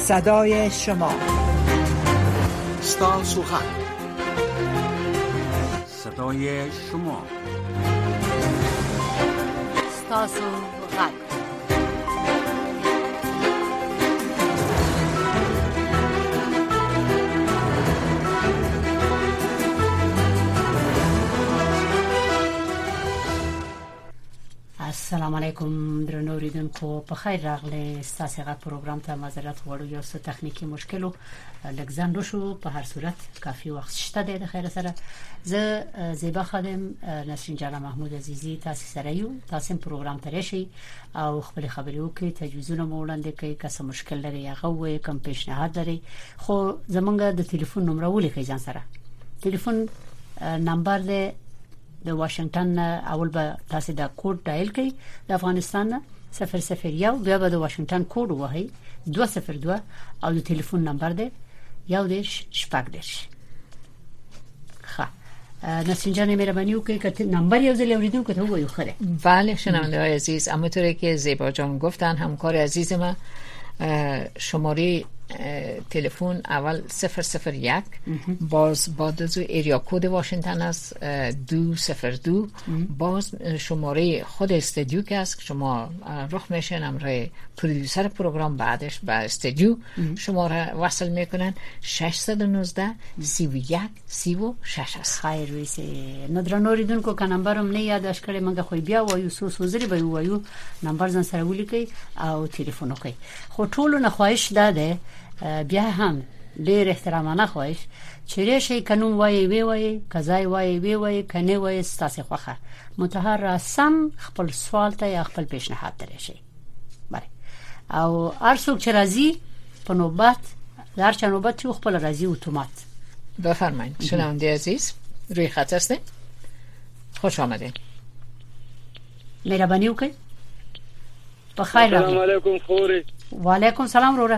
صدای شما. ستاسو غږ، صدای شما. ستاسو غږ. السلام علیکم درنو اوریدونکو، په خیر راغلی. ستاسو غږ پروګرام ته معذرت غواړو، یو څه تخنیکی مشکل لږ ځنډ شو. په هر صورت کافي وخت شته د خیر سره. زه زیبا خادم نسرین جان محمود عزیزی تاسو سره یو. تاسو پروګرام ته راشي او خپل خبرې وکړئ، تجویزونه مو وړاندې کړئ، که څه مشکل لري هغه وایي، کوم پیشنهاد لري. خو زمونږ د ټلیفون نمبر ولیکئ ځان سره. ټلیفون نمبر د واشنگټن اول به تاسو دا کوډ ډایل کړئ، د افغانستان 001 بیا به د واشنگټن کوډ وهي 202 او د ټلیفون نمبر دی 1-800. ښه نسرین جان مهرباني وکړئ که نمبر یو ځل اوریدونکو ته ووایو. خره بله شنونده‌های عزیز، همونطوری که زیبا جان گفتن، همکار عزیز ما شماره تلفن اول 001 باز بعد از ایریا کد واشنگتن است 202 باز شماره خود استودیو که است که شما رخ میشن امروز پرودیوسر پروگرام بعدش به استودیو شما را وصل میکنن 619 31 36 است. خیر ویسه ندرنوری دون کو نمبرم نه یاداش کړی، مګه خو بیا وایو سوزري به وایو نمبر ځان سره ولیکئ او ټلیفون وکړئ. خو ټولو نه خواهش ده بیا هم ډیر احترامانه خواهش چې ریشي قانون وایي وی قضای وایي وی کنه وایي ستاسو خوخه متحر رسم خپل سوال ته یا خپل پیشنهاد درشي. بله او ارڅوک چې راځي په نوبت در چا نوبت چې خپل راځي اتومات. بفرمایید شنونده عزیز، روی خط هستید، خوش آمدید. مهرباني وکړئ. په خیر راغلی. السلام علیکم خوري. وعلیکم سلام وروره.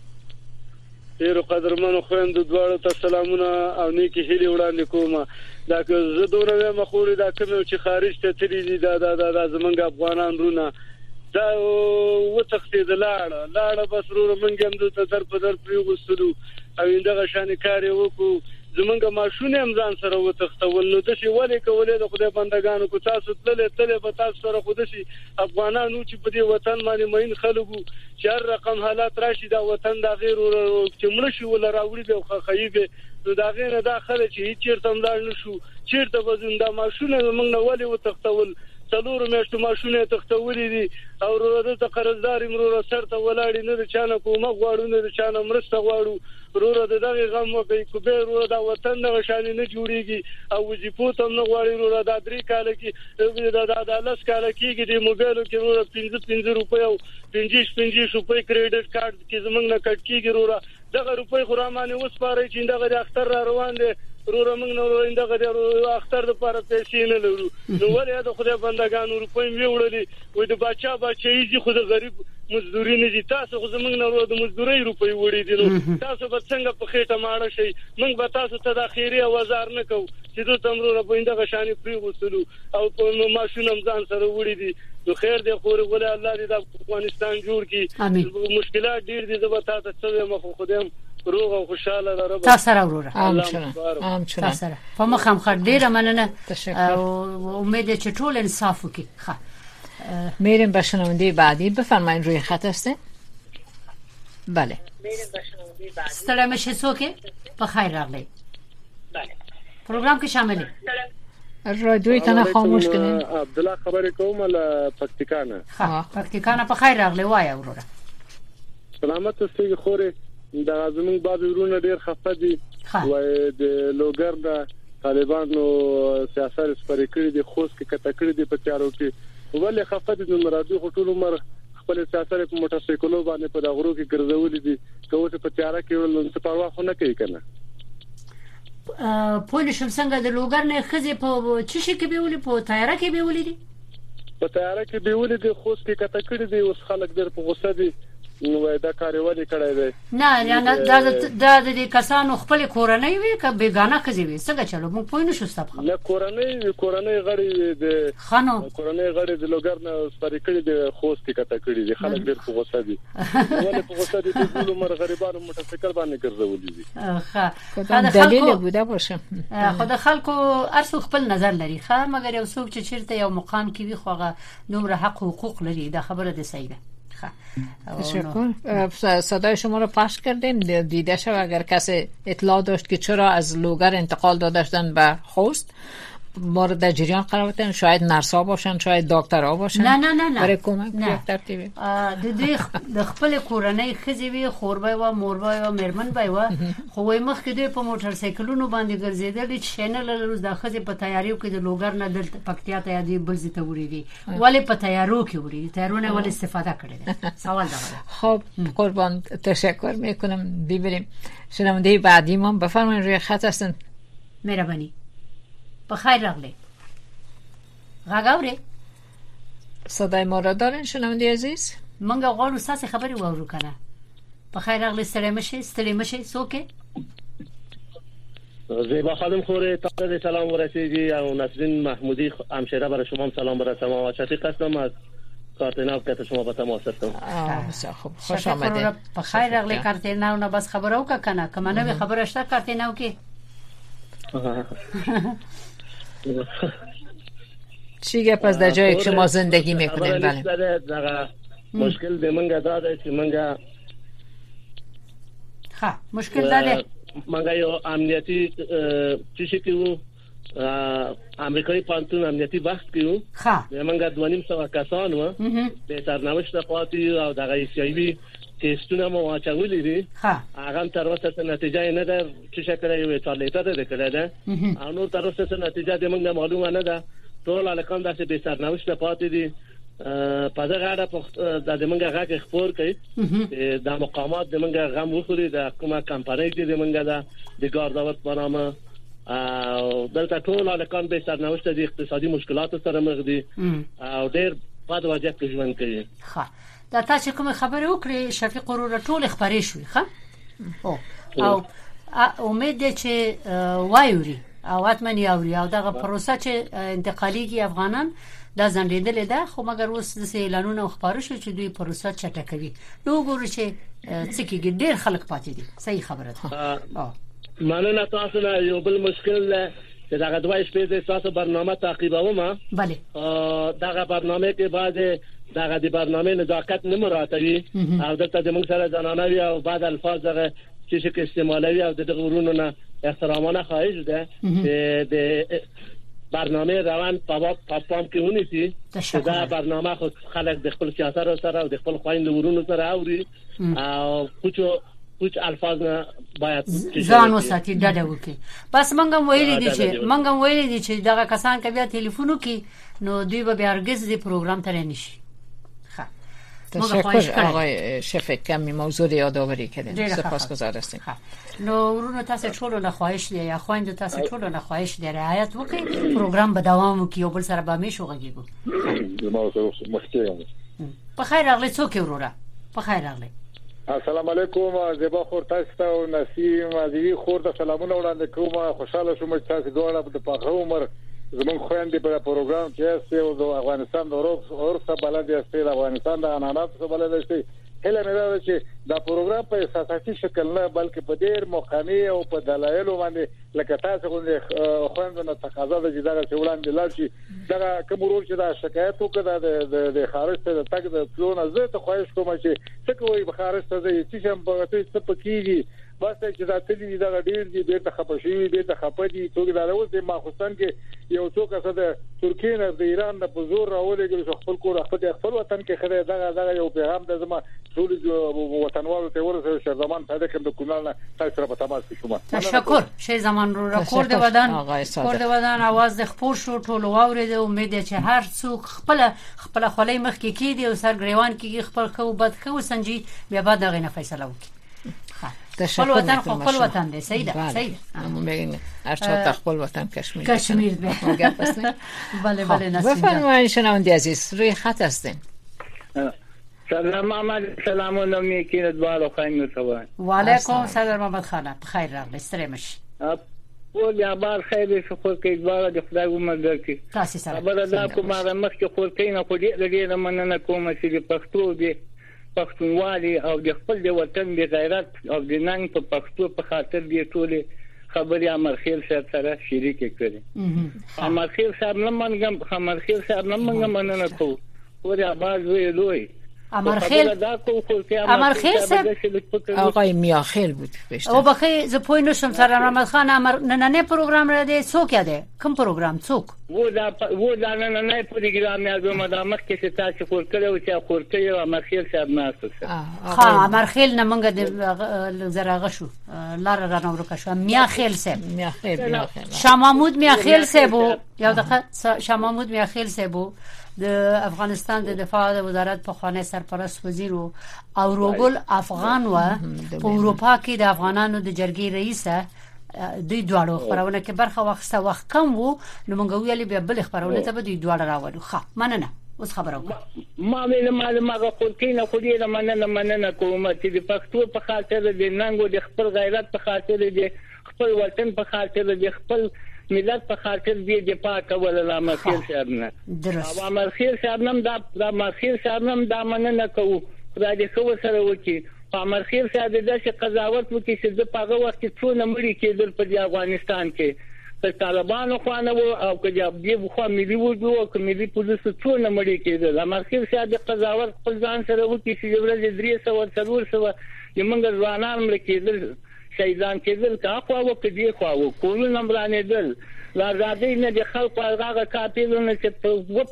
ډیرو قدرمنو خويندو دواړو ته سلامونه او نیکی هیلې وړاندې کوم. دا که زه دوره مخوري دا کوم چې خارج ته تللی دي دا زمونږ افغانان رونه دا و تختید لاړه بس ورو منګ هم د تر په در پریغوستلو او دغه شان کار وکړو. زمونږ ماشونه هم ځان سره و تختول. نو د شي ولې کولې د خدای بندگانو کو تاسو تللې په تاسو سره خود شي افغانانو چې په دې وطن باندې مين خلکو چې هر رقم حالات راشي دا وطن دا غیر چې مړ شي ولا راوړي د خخیبه نو دا غیر داخله چې چیرته ملاړ نشو چیرته وزن دا ماشونه موږ نه ولې و تختول. څلور میاشتو ماشونه تختولې دي او ورته ته قرضدار امرو سره ولاړ نه چانه کومه غواړو نه چانه مرسته غواړو ورو د دغه غم وکي کو به ورو دا وطن د شان نه جوړيږي او وظیفو ته نه غواړي ورو دا 3 کال کې دا 10 کال کېږي د موبایلو کې ورو 15 روپیا او 50 روپیا کریډټ کارت کې زمنګ نه کټ کېږي ورو دغه روپۍ خرامانه وسپاري چې دغه د اختر را روان دي ورو موږ نو دغه د اختر لپاره پیسې نه لرو. نو ولې د خدای بندگانو روپۍ ویوړلې وې د بچي دي خو د غریب مزدوري نه دي. تاسو خو زمنګ نو د مزدوري روپۍ وړي دي. نو تاسو به څنګه په خېټه ماړه شي؟ موږ به تاسو ته د خیري اوزار نه کوو چې دوی تمرو را پوینده غشانې پریغوستلو او په ماشوم ځان سره وړي دي. نو خیر دې خوري ولې الله دې د افغانستان جوړ کړي. مشکلات ډیر دي زه به تاسو ته مخ خدایم روغ او خوشاله را رب تاسو سره وروره. امين. تاسو سره په مخ هم خړ ډیره مننه او امید چې ټول انصاف وکړي. ښه میریم به شنونده بعدی. بفرمایید روی خط هستید. بله ستړی مشه څوک په خیر راغلی. بله پروګرام کې شامل رادیوی تنه خاموش کنین. عبدالله خبرې کوم له پکتیکانه. ها پکتیکانه په خیر راغلی. وای وروره سلامت اوسئ خوري. دا زمونږ بعض ورونه ډیر خفه دي وای د لوګر د طالبانو سیاست سپری کړی دي خوښ کې کته کړی دي په تیارو کې ولې خفه دي. نو مرادي ټول عمر خپل سیاست په موټر سایکلو باندې په دغرو کې ګرځولې دي کوڅه په تیاره کې ول څه پروا خو نه کوي کنه. پولیس څنګه د لوګر نه خزه په چشي کې بیولې په تیاره کې بیولې دي. په تیاره کې بیولې دي خوښ کې کته کړی دي اوس خلک در په غوسه دي نو دا کار ولې کړی دی نه دا د کسانو خپل کورنۍ وي که بیگانه کزي وي څنګه چلو موږ پوه نه شو ستاسو نه کورنۍ غړي د خانو کورنۍ غړي د لوګرنه سپری کړی د خوست کې کته کړی دي خلک ډېر په غوسه دي ولې په غوسه دي ټول عمر غریبانو موټرسایکل باندې ګرځولي دي ښه دا دلیل بوده باشه خو د خلکو ارسو خپل نظر لري ښه مګر یو څوک چې چیرته یو مقام کې وي خوغه نمره حق و حقوق لري دا خبره ده صحیح ده تشکر. صدای شما رو پخش کردیم دیده شد اگر کسی اطلاع داشت که چرا از لوگر انتقال دادن به خوست مورد در جریان قرار بدن شاید نرسا باشن شاید دکترها باشن نه برای کمک به ترتیب د خپل کورنۍ خزوی خوربای و موربای و مرمن بای و خو مخ کې دوی په موټر سایکلونو باندې ګرځیدل چې شنل روز د خزې په تیاریو کې د لوګر نه د پکتیا ته یادې بلځ ته وړي ولی په تیارو کې وړي تیارونه ول استفاده کړي سوال ده. خب قربان تشکر میکنم. ببینیم شنونده بعدی ما بفرمایید روی خط هستن. مهربانی بخیر راغلی غاغاوره صدای ما را دارین شنونده عزیز منګه غواړو ساسه خبري وورو کنه بخیر راغلی ستړي مشه سوکه زیبا خانم خوره تازه سلام ورسیدی او نسرین محمودی همشهره برای شما سلام برسم و شفیق هستم از کارتناو که شما با تماس هستم. بسیار خوب خوش آمدید. بخیر راغلی کارتناو نه بس خبرو که کنه که منو خبرش تا کارتناو کی چیه پس در جایی که شما زندگی میکنین؟ بله مشکل به منگه داده که منگه مشکل داده منگه یو امنیتی چیشی که او امریکایی پانتون امنیتی وقت که او به منگه 2.5 کسان و به سرنوشت پاتی او دقیقی ایسیایی تستونه ما واچولی دي هغه تر اوسه نتیجه نه ده چې شکل یو ټالیټه ده کړه او نور تر اوسه نتیجه د موږ معلومه نه ده ټول الکان داسې به سرنوشت پاتې دي په دغه اړه د موږ هغه خبر کوي د مقامات د موږ غم وخوري د کومه کمپنۍ د موږ د ګارداوت برنامه او دلته ټول الکان به سرنوشت د اقتصادي مشکلات سره مخ دي او ډېر بد وضعیت کې ژوند کوي. دا تاسو کوم خبره وکړي شفیق ورور ټول خبرې شوې ښه او امید ده چې وایوري او اتمنی اوري او دغه پروسه چې انتقالي کې افغانان دا ځنډېدل ده خو مګر اوس د اعلانونو خبرو شو چې دوی پروسه چټکوي نو ګورو چې څه کېږي ډېر خلک پاتې دي صحیح خبره ده. مننه تاسو نه یو بل مشکل ده چې دغه دوه شپې د تاسو برنامه تعقیبوم. بله دغه برنامه کې بعد دغه د برنامه نزاکت نه مراعاتوي او دلته د موږ سره ځانانوي او بعد الفاظ دغه چې استعمالوي او دغه ورونو نه احترامانه خواهش ده د برنامه روان په پام کې ونیسي دا برنامه خو خلک د خپل سیاست سره او د خپل خويند ورونو سره اوري او کوم الفاظ نه باید ځان وساتي ډډه وکي بس منګم ویلي دي چې دغه کسان که بیا ټلیفون وکي نو دوی به بیا هرگز دې پروګرام ته نشي. تشکر آقای شفیق کمی موضوع یادآوری کردین سپاسگزار هستیم. نو ورونو تاسو ټول نه خواهش دی یا خويند تاسو ټول نه خواهش دی رعایت وکړئ پروګرام به دوام وکړي او بل سره به مې شوغږیږو. په خیر راغلی څوک وروره په خیر راغلی. السلام علیکم زیبا خور تاسو ته او نسیم عزیزي خور ته سلامونه وړاندې کوم. خوشاله شوم چې تاسو دوه د پاخه عمر زمون خويندې په پروګرام کې او د افغانستان د اورسه بلد است د افغانستان د انانات څخه بلد است. هله مې دا چې دا پروګرام په اساسي شکل نه بلکې په ډېر مقامي او په دلایل باندې لکه تاسو غوښنه خويندونه تقاضا د جداره چولان د لارشي دا کوم ورور چې دا شکایت وکړه د خارج ته تک د پلون زه ته خواهش کوم چې څه کوي به خارج ته چې هم په څه پکېږي بس چې دا تللی دا ډیر دي بیرته خپشي بیرته خپدي څوک دا اوس د ماخستان کې یو څوک څه د ترکیه نه د ایران د پزور راولېږي خپل کور خپل وطن کې خره دا یو پیغام د زما ټول وطنوالو ته ورسره شرزمان پیدا کړم د کونال نه تاسو سره په تماس کې شوم. تشکر شي زمان رو رکورد ودان आवाज د خپور شو ټول واورید امید چې هر څوک خپل خولای مخ کې کیدی او سر غریوان کې خپل خو بد خو سنجي بیا بعد دغه نه فیصله وکړي. خپل وطن دی سیده همون بگین ارچه خپل وطن کشمیر بله نسیم بفرمایید شنونده عزیز روی خط هستین. سلام محمد سلامونه مې کې دواړو خاینو ته وعلیکم سلام محمد خان بخیر راغلی ستړي مشي او یا بار خیر شو خو کې دواړو د خدای عمر درکړي تاسو سره خبره دا کومه مخ کې خو کې نه خو دې مننه کوم چې د پښتو دی پښتونوالي او د خپل د وطن د غیرت او د ننګ په پښتو په خاطر دی ټول خبري امرخیل سره شریک کړي امرخیل صاحب نه مننه کوم وریا باز ویلوی امرخیل صاحب آقای میاخیل بود او بخیر ز پوی نشم سر محمد خان نه پروگرام را ده څوک یاده کوم پروگرام څوک و دا نه پروگرام یاد ما د مخ کې تاسو خور کړو چې خور کړو امرخیل صاحب ناسو ها امرخیل نه منګه د زراغه شو لار را نور کا شو میاخیل صاحب شاه محمود میاخیل صاحب یو دغه شاه محمود میاخیل صاحب د افغانستان د دفاع د وزارت په خوانه سرپرست وزیر او روګل افغان و په اروپا کې د افغانانو د جرګې رئیس دوی دواړو خبرونه کې برخه واخسته وخت کم وو نو موږ ویلې به بل خبرونه ته به دوی دواړه راوړو ښه مننه اوس خبرو ما ویل معلومه خو کینه خو دې مننه کوم چې د پښتو په خاطر د ننګو د خپل غیرت په خاطر د خپل وطن په خاطر د خپل ملت په خاطر دې دفاع کول علامه خیر صاحب نه درست علامه خیر صاحب نم دا مخیر صاحب نم دا مننه کوو خدای دې خو سره وکي علامه خیر صاحب دې چې قضاوت وکي چې د پاغه وخت څونه مړي کېدل په افغانستان کې په طالبانو خوانه او که دې خو ملي وجو او ملي پولیس څونه مړي کېدل علامه خیر صاحب قضاوت خپل ځان سره وکي چې ورځ 300 یمنګ ځوانان مړي کېدل شهیدان کېدل کا خو او کدي خو کول نمبرانه دل لا زادې نه د خلق هغه کاپیرونه چې په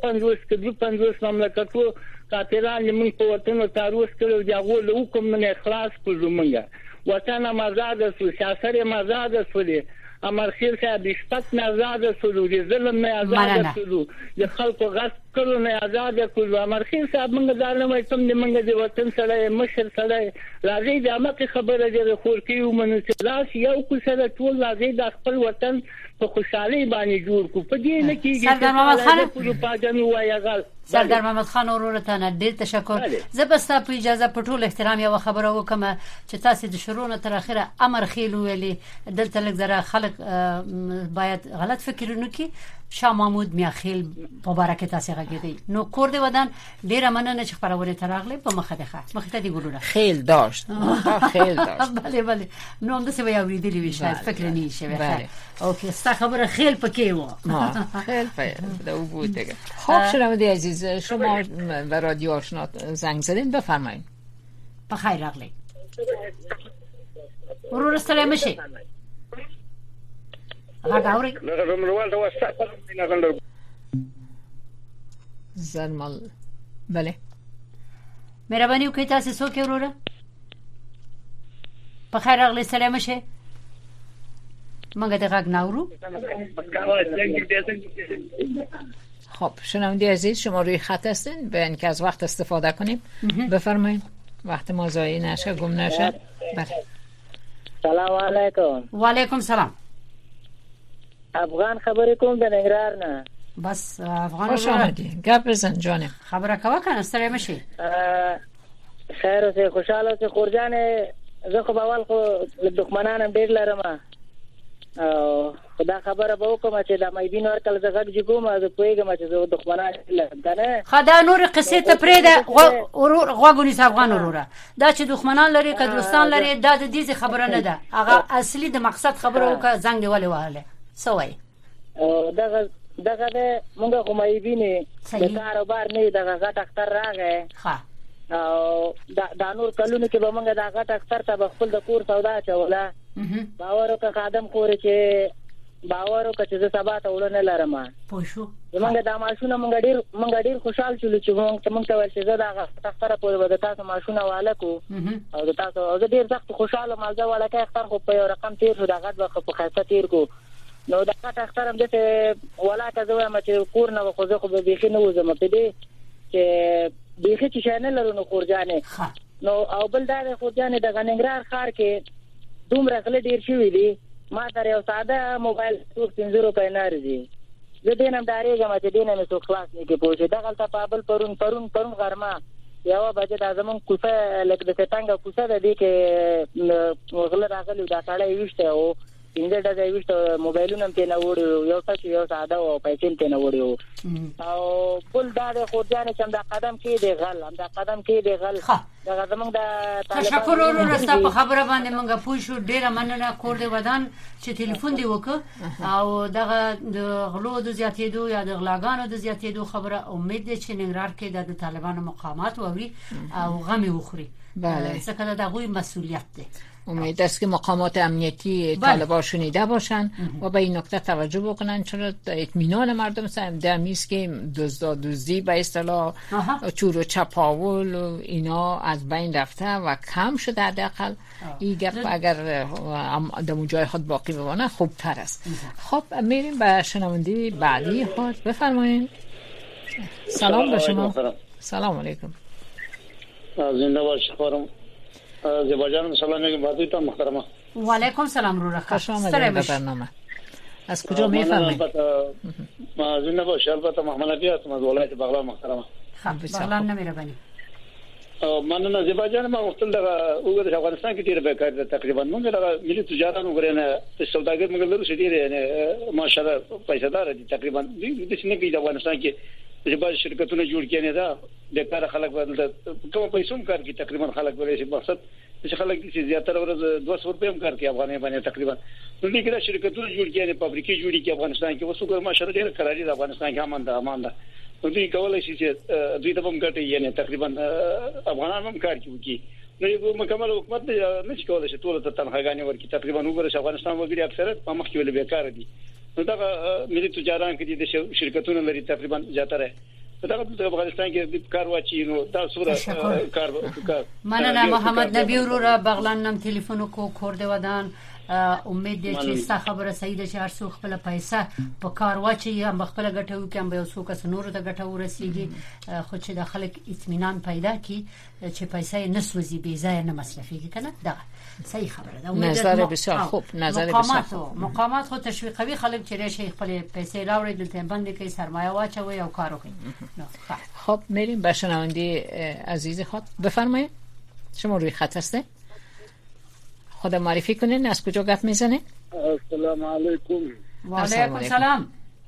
50 مملکتو کاپیران موږ په وطن تاروس کړو دا غول حکم نه اخلاص کړو موږ وطن آزاد سو سیاست آزاد سولې امر خیر صاحب شپت نه آزاد سولو د ظلم نه آزاد سولو د خلق غصب کړو نه آزاد کړو امر خیر صاحب موږ ځانمه کوم د موږ د وطن سره مشر سره راځي د امکه خبره د خور کې ومنو چې لاس یو کو سره ټول راځي د خپل وطن په خوشحالي باندې جوړ کو په دې نه کېږي سردار محمد خان په پاجن وایغال سردار محمد خان ورته نه ډیر تشکر زبستا په اجازه په ټول احترام یو خبره وکم چې تاسو د شروع نه تر اخره امر خیل ویلي دلته لږ زره خلک باید غلط فکر نه کوي شاه محمود میاخیل مبارک تاسو غږیدي نو کور دی ودان ډیر مننه چې خبرونه تراغله په مخه ته دی ګورونه خیل داشت خیل داشت بله نو هم څه ویاوري دی وی شاید فکر نه شي اوکی ستا خبره خیل پکې و خیل دا بود دیگه خب شنونده عزیز شما به رادیو آشنا زنگ زدین بفرمایید بخیر راغلی ورور سلام شي غاوري زنمال بله مهرباني وکړئ تاسو څوک وروره بخیر راغلی سلام شي مګه د غږ ناورو خب شنونده عزیز شما روی خط هستین به اینکه از وقت استفاده کنیم بفرمایید وقت ما ضایع نشه گم نشه بله سلام علیکم و علیکم سلام افغان خبرې کوم د ننګرهار نه بس افغان خوش آمدی گپ بزن جانم خبره کوه کنه ستړی مشي خیر اوسې خوشاله اوسې خورجان زه خو اول خو دښمنان ډېر لرم خدا خبره به وکم چې د مېدین ورکل زغړ جګوم زه پوهیږم چې زه دښمنان لرم کنه خدا نور قصې ته پرېده غوګونی افغان وروره دا چې دښمنان لري که دوستان لري دا د دې خبره نه ده هغه اصلي د مقصد خبره وکړه زنګ دی ولې وهله سوای دغه مونږه کومې بینه د کاروبار نه دغه غټ اختر راغی ها او دا نور کلونه کې به مونږه دا غټ اختر ته خپل د کور سودا چولا باور وکړه خادم خور چې باور وکړه چې زه سبا ته ولنه لرم پوښو زمونږ د ماشونه مونږ ډیر خوشحال شول چې مونږ ته ول چې زه دا غټ اختر په وړاندې تاسو ماشونه والکو او د تاسو زه ډیر سخت خوشاله مالځه ولکه اختر خو په یو رقم تیر شو دا غټ وخت په خاصه تیر کو نو دا غټ اختر هم دته ولاکه زه وایم چې کور نه خو زه خو به بيخي نه وزم په دې چې بيخي چې شانه لرونو خورجانې نو او بل دا خورجانې د غننګرار خار کې دومره غل ډیر شوی دی ما تر یو ساده موبایل 300 روپۍ نارځي زه دینم دارېږم چې دینم څو خلاص نه کې پوهې دا غلطه پابل پرون غرمه د یو بجې د زمون کوڅه لکه د څنګه کوڅه د دې کې وغله راغلی دا کاله وشته او انده دا وشته موبایلونه هم ته نه وړو یو څه یو ساده او پیسې ته نه وړو او بل دا د خورجان چې دا قدم کې دی غل هم دا قدم کې دی غل دا زمونږ د تشکر ورسته په خبره باندې مونږه پوه شو ډیره مننه کور دی ودان چې ټلیفون دی وکړ او دغه د غلو د زیاتېدو یا د غلاګانو د زیاتېدو خبره امید ده چې ننګرهار کې د طالبانو مقامات ووري او غمي وخوري بله څنګه دغه مسئولیت ده امید است که مقامات امنیتی طالبان شنیده باشن و به این نکته توجه بکنن چون اطمینان مردم دمیست که دزدی به اصطلاح چور و چپاول و اینا از بین رفته و کم شده حداقل این گپ اگر در جای خود باقی بمانه خوب تر است. خب میریم به شنونده بعدی خود. بفرمایید. سلام به شما. سلام علیکم. زنده باشید خانم. زیبا جان سلام میگم باتون تا محترمه. و علیکم سلام رو رخ. خوش آمدید به برنامه. از کجا میفرمایید؟ ما زنده باشید. البته محمد علی هستم از ولایت بغلان محترمه. خب بغلان نمیربانی. من نه زیبا جان ما وختل دغه وګړي افغانستان کې ډیر بیکار ده تقریبا موږ دغه ملي تجارت وګورنه سوداګر موږ لرو چې ډیر ماشاءالله پیسې دي تقریبا د څنګه کې د افغانستان کې زیبا شرکتونه جوړ کړي ده د کار خلک بدل کوم پیسوم کار کې تقریبا خلک ولې مقصد چې خلک چې زیاتره ورځ 200 روپیا هم کار کوي افغاني باندې تقریبا نو دې کې شرکتونه جوړ کړي فابریکې جوړې کړي افغانستان کې وسو ماشاءالله ډیر کاري د افغانستان کې امان ده نو دوی کولای شي چې دوی ته هم ګټي یعنی تقریبا افغانان هم کار کوي نو یو مکمل حکومت نه شي کولای چې ټول ته تنخواګانې ورکړي تقریبا وګوره افغانستان وګړي اکثره په مخ کې ولې بیکار دي نو دا ملي تجارت کې د شرکتونو لري تقریبا زیاتره دا په افغانستان کې کار واچي نو دا سوره کار مننه محمد نبی ورو بغلان نم ټلیفون کو کور دی ودان امید دې چې ستا خبره صحیح ده چې هر څوک خپل پیسې په کار واچي یا خپل ګټو کې هم به څوک نور ته ګټو ورسیږي خو چې د خلک اطمینان پیدا کی چې پیسې نه سوځي بې ځای نه مصرفي کنه دا صحیح خبره ده نظر بسیار خوب نظر بسیار خوب مقامات خو تشویقوي خلک چې راشي خپل پیسې راوړي دلته باندې کې سرمایه واچوي او کار وکړي خب میریم به شنونده عزیز خود. بفرمایید شما روی خط هستید خود معرفی کنین از کجا گپ میزنه؟ السلام علیکم. و علیکم سلام.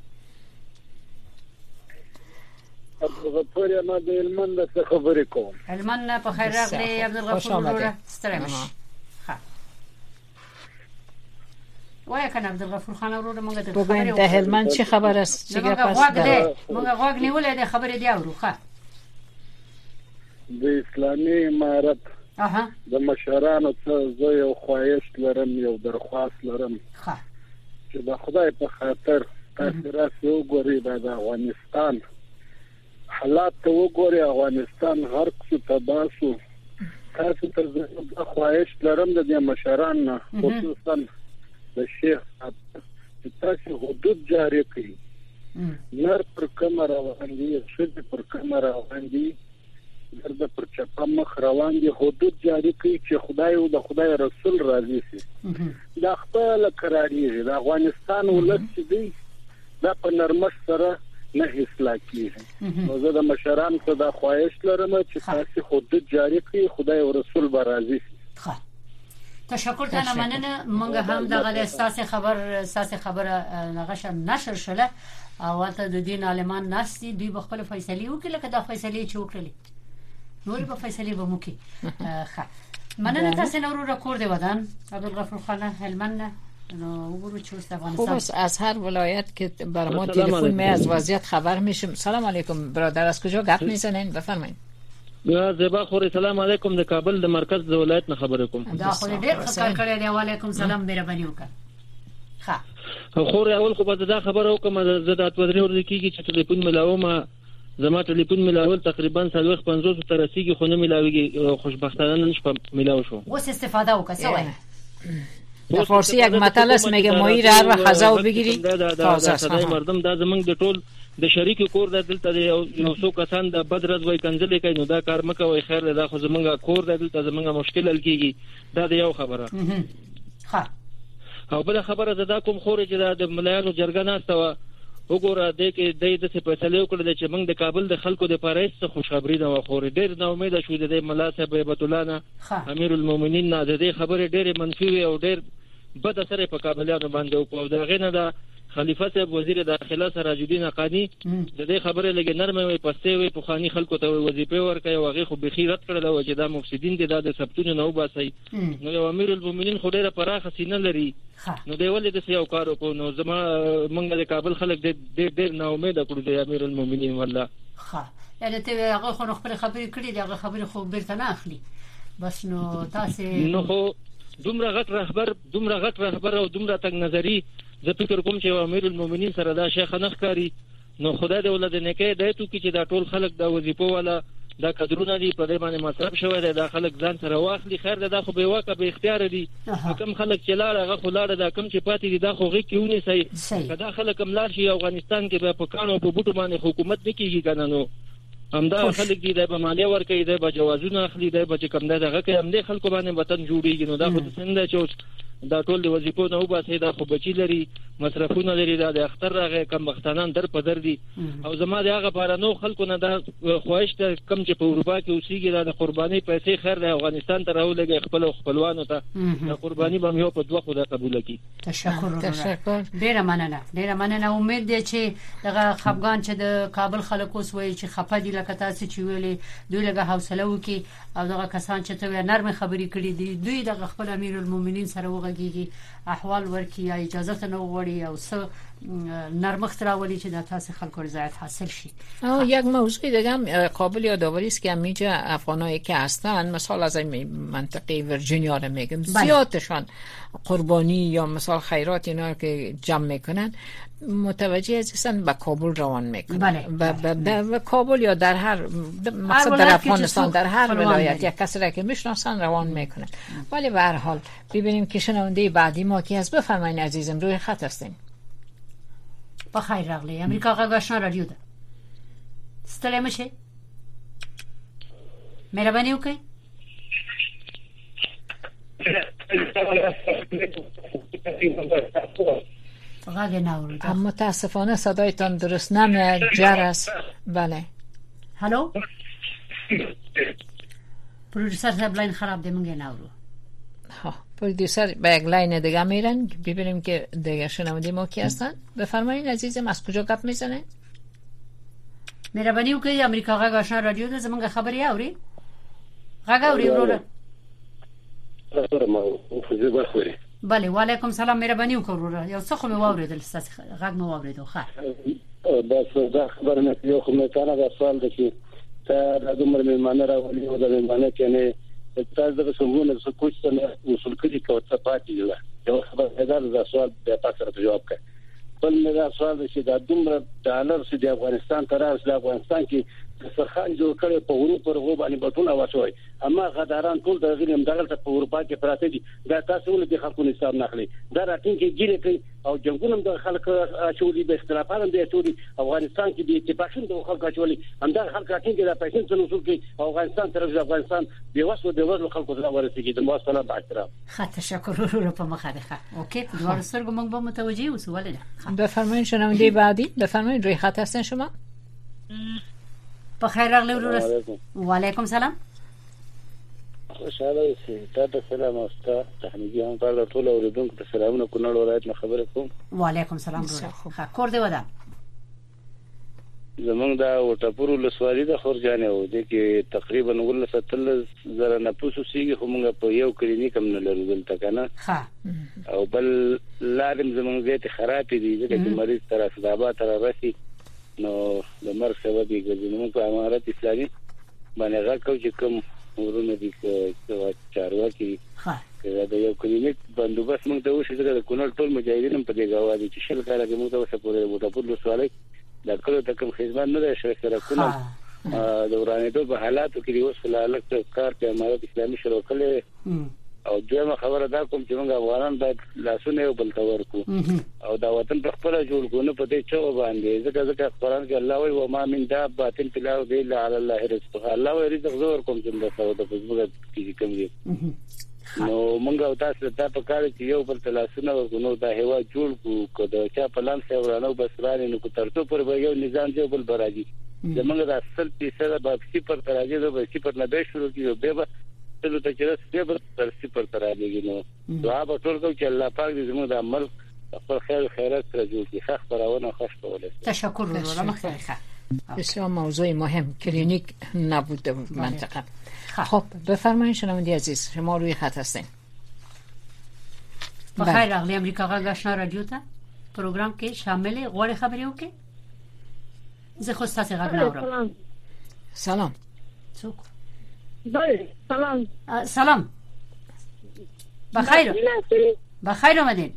عبدالغفور ما د هلمند څخه خبرې کوم. هلمند په خیر راغلی عبدالغفور وروره ستړی مشه. ښه. وای کنه عبدالغفور خان وروره موږ ته خبرې د هلمند چه خبر است؟ چه گپ است؟ موږ غوږ نیولې د خبرې دی اورو ښه. د اسلامي امارت د مشرانو څخه زه یو خواهش لرم یو درخواست لرم چې د خدای په خاطر تاسو راځئ وګورئ د افغانستان حالات ته وګورئ افغانستان هر څه تباسو تاسو ته زه خواهش لرم د مشرانو خصوصا د شیخ چې تاسو حدود جاری کړئ نر پر کمر روان دي شد پر کمر روان دي درد پر چپا مخ روان دي حدود جاری کوي چې خدای او د خدای رسول راضي شي دا خپل قراریږي د افغانستان ولست دي دا په نرمش سره نه اصلاح کیږي نو زه د مشران ته دا خواهش لرم چې تاسو حدود جاری کړئ خدای او رسول به راضي شي تشکر ته مننه مونږ هم دغه اساس خبر نغش نشر شله او ته د دین عالمان ناسي دوی بخپل فیصله وکړي لکه دا فیصله چې وکړي نور په فیصله به موکي ښه مننه تاسو نور رکورد دی ودان عبدالغفور خان هلمند نو وګورو چې افغانستان خوب از هر ولایت که بر ما تلفن می از وضعیت خبر میشیم. سلام علیکم برادر از کجا گپ میزنین بفرمایید. زیبا خوري سلام علیکم د کابل د مرکز د ولایت نه خبرې کوم. دا خو ډېر ښه کار کړی دی وعلیکم سلام مهرباني وکړه. ښه خوري اول خو به دا خبره وکم زه د اتودري ور کېږي چې ټلیفون ملاوم زما ټلیفون ملاول تقریبا 50 تر رسیدي خو نه ملاويږي خوشبختانه نشم ملاو شو. وس استفاده وکړه در فارسی یک متل است میگه ماهی را هر خزاو بگیری تازه است. مردم دا زمنګ د ټول د شریک کور د دلته یو څو کسان د بدرز وای کنځلې کوي نو دا کار مکه وای خیر دا خو زمنګ کور د دلته زمنګ مشکل حل کیږي دا د یو خبره. ها او بل خبره زدا کوم خوري چې د ملایانو جرګه ناسته وګوره د کې د څه فیصله وکړل چې موږ د کابل د خلکو د پاره څه خوشخبری نه وخوري ډېر نو امید شو د ملا صاحب هیبت الله نه امیر المؤمنین نه د دې خبره ډېر منفي او ډېر بد اثر په کابلیانو باندې او دا غنه د خلیفہ صاحب وزیر داخله سراجالدین حقانی د دې خبره لګي نرمه وي پسته وي په خاني خلکو ته وظیفه ورکړي او هغه خو بخیرت کړل او چې دا مفسدين دي د سبتونه نو باسي نو امیر المؤمنین خو ډېر پراخه سینه لري نو دی ولې د یو کار کو نو زما منګه د کابل خلک ډېر نو امید کړو د امیر المؤمنین والله ها یعنی ته هغه خو خپل خبرې کړې دغه خبرې خو بیرته نه اخلي بس نو تاسو نو خو دومره غټ رهبر او دومره تنگ نظری زه فکر کوم چې امیر المؤمنین سره دا شیخ نخکاری نو خدای دې ولادت نه کې دایته کې چې دا ټول خلک دا وظیفه والا دا قدرونه دي په دې باندې مصرف شوی دی دا خلک ځان سره واخلي خیر دا خو به واقع به اختیار دي کوم خلک چې لاړ هغه خو لاړ دا کوم چې پاتې دي دا خو غي کیونی سي کدا خلک ملار شي افغانستان کې به په کانو په بوټو باندې حکومت نکېږي کنه نو همدا خلک دي د مالیه ورکړي د بجوازونه اخلي د بچ کم دغه کې هم د خلکو باندې وطن جوړیږي نو دا خو څنګه چې دا ټول د وظیفو نه وباسي دا خو بچی لري مصرفونه لري دا د اختر راغی کم وختانان در په در دي او زما د هغه بارانو خلکو نه دا خواهش ته کم چې په اروپا کې اوسېږي دا د قرباني پیسې خیر د افغانستان ته راولګي خپل خپلوانو ته د قرباني به یو په دوه خدای قبول کړي تشکر ډیره مننه امید دی چې دغه خفغان چې د کابل خلکو سوي چې خپه دي لکه تاسو چې ویلي دوی لږه حوصله وکي او دغه کسان چې ته نرمه خبرې کړې دي دوی دغه خپل امیر المؤمنین سره احوال ورکی یا اجازه ته نو وړي او څه نرمښت راولي چې د تاسو خلکو رضایت حاصل شي او یک موضوع دیگه هم قابل یادآوری است که همینجا افغانایی که هستن مثلا از این منطقه ورجینیا رو میگم زیادشان قربانی یا مثلا خیرات اینا که جمع میکنن متوجه هستن به کابل روان میکنن به کابل یا در هر مقصد در افغانستان در هر ولایت یک کسی را که میشناسن روان میکنن ولی به هر حال ببینیم که شنونده بعدی ما کی هست بفرمایید عزیزم روی خط هستین بخیر راغلی امریکا غږ آشنا رادیو ده ستړی مشه مهرباني وکړئ غږ نه اورید متاسفانه صدایتان درست نمیاد جرس بله هالو پرودوسر صاحب لاین خراب دی مونږ نه اورو ها پرودوسر به یک لاین دیگه میرن ببینیم که دیگه شنونده ما کی هستن بفرمایید عزیزم از کجا گپ میزنه مهرباني وکړئ امریکا غږ آشنا رادیو ده زمونږ خبري اوري غږ اوري وروره بله وعلیکم سلام مهرباني وکړئ وروره یو څه خو مې واوریدل ستاسو غږ مې واوریدو ښه بس دا خبره نه یو خو مې کنه دا سوال ده چې ته د عمر میمانه راولي او د میمانه کې نه تاسو د څنګه څه کوڅه وصول کړي کوڅه پاتې ده یو خبره دا سوال د تاسو ته جواب کړئ بل مې دا سوال دی چې دا دومره ډالر چې د افغانستان تر اوسه د افغانستان کې سرخان جوړ کړي په ورو پر غو باندې بټونه واچوي اما غداران ټول د غیر دغه په اروپا کې پراته دي دا تاسو ولې د خلکو نصاب نخلي دا راتین کې ګیره کوي او جنگونه د خلکو اچولي به اختلافات د ټولي افغانستان کې د اتفاقین د خلکو اچولي هم دا خلک راتین کې د پیسې څخه وصول کوي افغانستان تر افغانستان به وسو خلکو ته ورسېږي د مواصلات با احترام تشکر رو په مخه ده اوکی دوار سرګو موږ به متوجي اوسو ولې بفرمایید شنونده بعدی بفرمایید روی خط هستن شما بخیر راغلی ورور وعلیکم سلام خوشاله اوسئ تاسو سلام او ستاسو تحمیدي هم پر ټول اوریدونکو ته سلامونه کونړ ولایت نه خبره کوم وعلیکم سلام ورور ښه کور دی ودا زمونږ دا وټاپور لسوالي د خورجانې و دي کې تقریبا 170,000 نفوس اوسېږي خو موږ په یو کلینیک هم نه لرو دلته کنه او بل لازم زمونږ زیات خراب دي ځکه چې مریض تر اسبابات تر راسي نو د مرګ سبب یې ګرځي په امارات اسلامي باندې راکو چې کوم ورونه دي چې چارواکي دا یو کلینیک بندوبست موږ ته وشي د کونړ ټول مجاهدین په دې غوا دي چې شل کاله کې موږ ته وسپورې وټاپور لسوالي دا کله تکم خدمت نه ده شوه سره کوم د ورانېدو په حالاتو کې اوس فلالک کار په امارات اسلامي شروع کړي او دغه خبره دا کوم چې موږ افغانان باید لاسونه یو بل تور کو او دا وطن په خپل جوړ کو نه پدې چو باندې ځکه قرآن کې الله وایي و ما من دابه تلاو دی الا علی الله رزقها الله وایي رزق زور کوم چې د سعودت په زړه کې کوم دی نو مونږ تاسو ته په کار کې یو بل تلاسونه ورغونو د هوا جوړ کو د چا په لام څه ورانو بس رانه نو ترڅو پر یو نظام دی بل برادي زمونږ د اصل پیسه د واپسی پر تراجه د واپسی پر نه به شروع کیو به تل ته چې به پر صفر تراجه نو دعا به ټول کو چې الله پاک دې زموږ د عمل خپل خیر خیرات سره جوړ کړي خخ پرونه خوش کوله تشکر رو مخیر بسیار موضوع مهم کلینیک نبود در منطقه. خب بفرمایید شنونده عزیز شما روی خط هستین. بخیر اغلی امریکا غږ آشنا رادیو ته پروگرام کې شامل غوړې خبرې وکړي. زه خو ستاسو غږ نه اورم. سلام. څوک؟ سلام. سلام. بخیر. بخیر اومدین.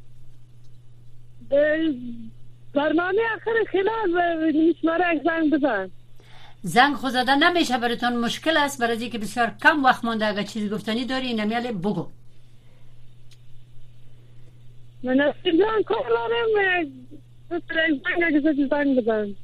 برنامه آخر خلال میشماره زنگ بزن. زنگ خود زدن نمیشه براتون مشکل است برای اینکه بسیار کم وقت مونده. اگه چیزی گفتنی داری نمیاله بگو. من اصلا کار دارم زنگ بزن.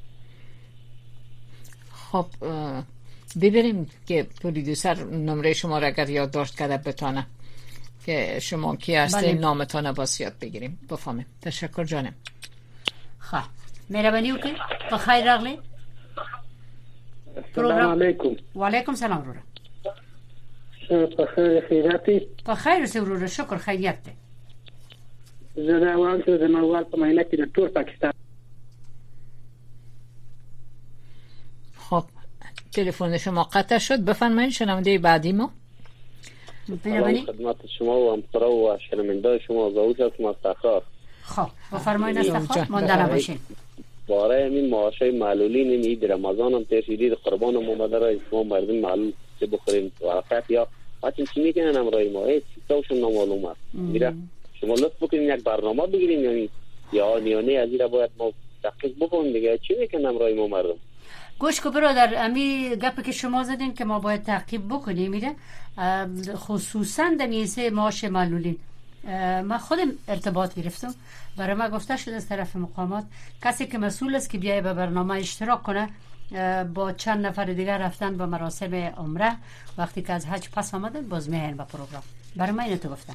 خب ببینیم که پرودیوسر نمره شما را اگر یادداشت کرده بتانه که شما کی هستین نامتان باز یاد بگیریم بفهمیم. تشکر جانم. خب مهربانی وکړئ. په خیر راغلی. السلام علیکم. وعلیکم سلام وروره. په خیر خیراتی. په خیر اوسې وروره. شکر خیریت دی. زه دا وایم چې د نووال په مهینه کې د ټول پاکستان. خب تلفن شما قطع شد. بفرمایید شنونده بعدی ما. مهربانی. خدمت شما و همکارا و شنونده شما زاوج هستم از تخار. خب بفرمایید استخوان ماندن باشین. برای همین معاشای معلولین این عید رمضان هم ترشیدید قربان اومده را شما مردم معلول چه بخورین وقت یا حتی چی میکنن امرای ما هیچ چیزشون نامعلوم است. میره شما لطف بکنین یک برنامه بگیرین یعنی یا نیانه از این باید ما تحقیق بکنیم دیگه چی میکنن امرای ما مردم. گوش کو برادر امی گپی که شما زدین که ما باید تعقیب بکنیم میره خصوصا در میزه معاش معلولین. من خودم ارتباط گرفتم برای ما گفته شده از طرف مقامات کسی که مسئول است که بیایه به برنامه اشتراک کنه با چند نفر دیگر رفتن به مراسم عمره وقتی که از حج پس آمدن باز میهن به پروگرام. برای ما اینو تو گفتم.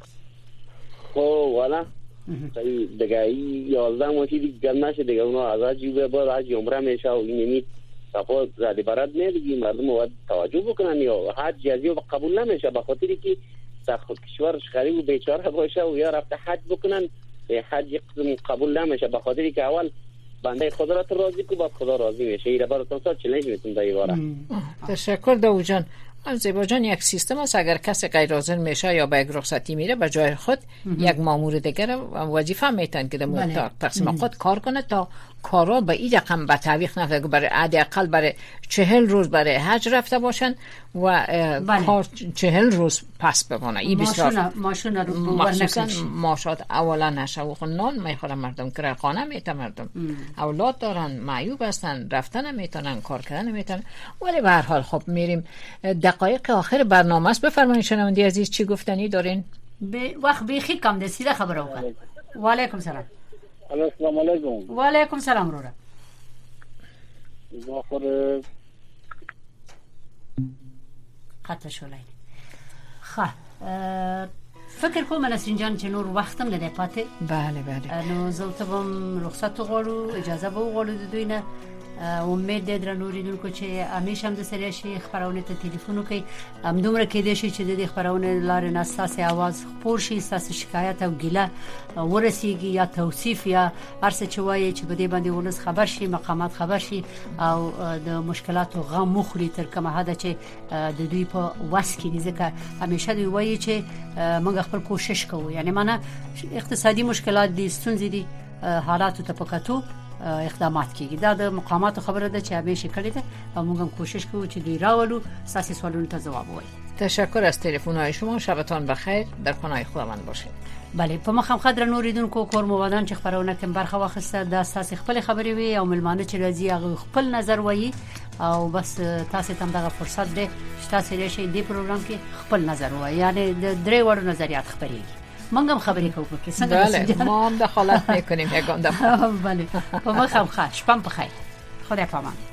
خب والا دیگه 11 ماه دیگه نشه دیگه اونا از حج به بعد حج عمره میشه و اینی تفاوت زیادی برات نمیگی مردم باید توجه بکنن یا حج جزیه قبول نمیشه به خاطری که داخل کشورش غریب و بیچاره باشه و یا رفته حج بکنن حج قبول نمیشه به خاطری که اول بنده خدا را راضی کو بعد خدا راضی میشه. این براتون سال چالش میتونم دیواره. تشکر داوود جان. زیبا جان یک سیستم است اگر کسی غیر حاضر میشه یا به یک رخصتی میره به جای خود یک مامور دیگر وظیفه میتن که در تقسیم خود کار کنه تا کارا به این رقم به تعویق نفته برای حداقل برای 40 روز برای حج رفته باشن و کار 40 روز پس بمونه. این بسیار ماشون رو ورنکن ماشات اولا نشه و نان میخورن مردم کرخانه میتن مردم اولاد دارن معیوب هستن رفتن نمیتونن کار کردن نمیتونن. ولی به هر حال خب میریم دقایق آخر برنامه است. بفرمایید شنونده عزیز چی گفتنی دارین؟ وقت بیخی کم ده سیده خبر اوکن. و علیکم سلام. السلام علیکم. و علیکم سلام روره. بخور قطع شولای. خب فکر کوم نسرین جان چې نور وختم نه دی پاتې. بله بله. نو زه ته هم رخصت غواړو اجازه به وغواړو د دوی نه. امید دې درنوریدونکو چې همیشه هم د سره شي خبرونه ته ټلیفون وکړي هم دومره کې دي چې د خبرونه لار نه اساسي आवाज خپور شي اساسي شکایت او ګیله ورسیږي یا توصیف یا هرڅه چې وایي چې په دې باندې ولس خبر شي مقامات خبر شي او د مشکلاتو غم مخري تر کومه حد چې د دوی په واس کې دي ځکه همیشه دوی وایي چې موږ خپل کوشش کوو یعنی معنا اقتصادي مشکلات دي ستونزې دي حالات ته پکاتو اقدامات کیږي دا د مقامات خبره ده چې همیشه کړی ده او موږ هم کوشش کوو چې دوی راولو اساسي سوالونو ته ځواب وایي. تشکر از تلفن‌های شما. شبتان بخیر. در پناه خداوند باشید. بله په مخم خضر نوریدونکو کور موادان چې خبرونه کوم برخه واخسته د اساسي خپل خبرې وي او ملمانه چې راځي هغه خپل نظر وایي او بس تاسو ته دغه فرصت ده چې تاسو راشي د پروګرام کې خپل نظر وایي یعنی د درې وړو نظریات خبرېږي. منګم خبرې کوو کې څنګه بله ما هم دخالت میکنیم یگان دفعه. بله په مخم خاص پم په خیر خدای پامان.